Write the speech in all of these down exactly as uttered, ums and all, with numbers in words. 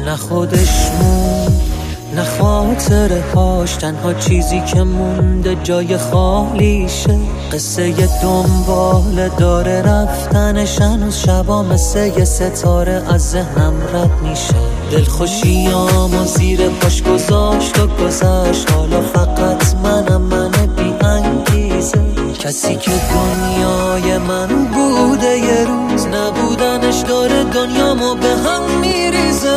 نه خودش موند نه خاطره هاش، تنها چیزی که مونده جای خالیشه. قصه دنباله داره رفتنش، هنوز شبا مثل یه ستاره از ذهنم رد میشه. دلخوشیامو زیر پاش گذاشت و گذشت، حالا فقط منم من بی انگیزه. کسی که دنیای من بوده یه روز، نبودنش داره دنیامو به هم میریزه.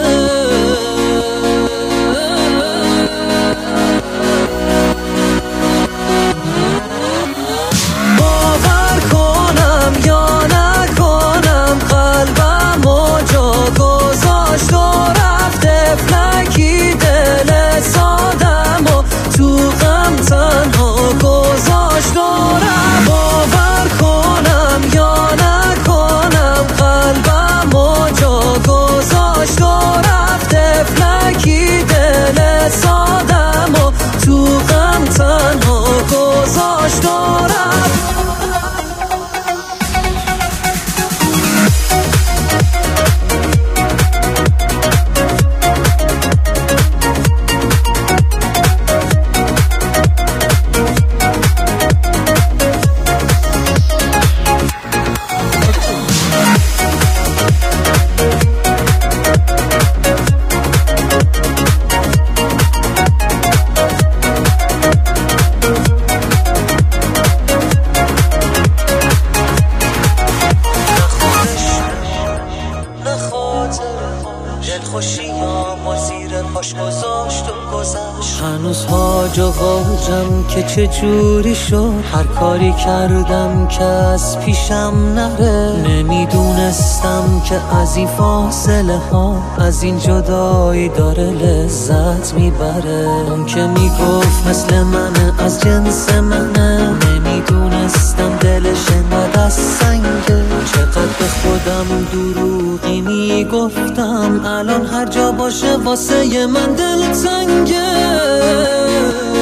باور کنم یا نکنم، قلبمو جا گذاشت و رفت فلکی دل سادمو تو غم تنها گذاشت و رفت. باور کنم یا نکنم، قلبمو جا گذاشت و رفت فلکی دل سادمو تو غم تنها گذاشت و رفت. دلخوشیامو زیر پاش گذاشت و گذشت. هنوز هاج و واجم که چه جوری شد، هر کاری کردم که از پیشم نره. نمیدونستم که از این فاصله ها، از این جدایی داره لذت میبره. اون که میگفت مثل منه از جنس منه، نمیدونستم دلش انقدر از سنگه. چقدر به خودم دروغی میگفتم، الان هر جا باشه واسه من دل تنگه.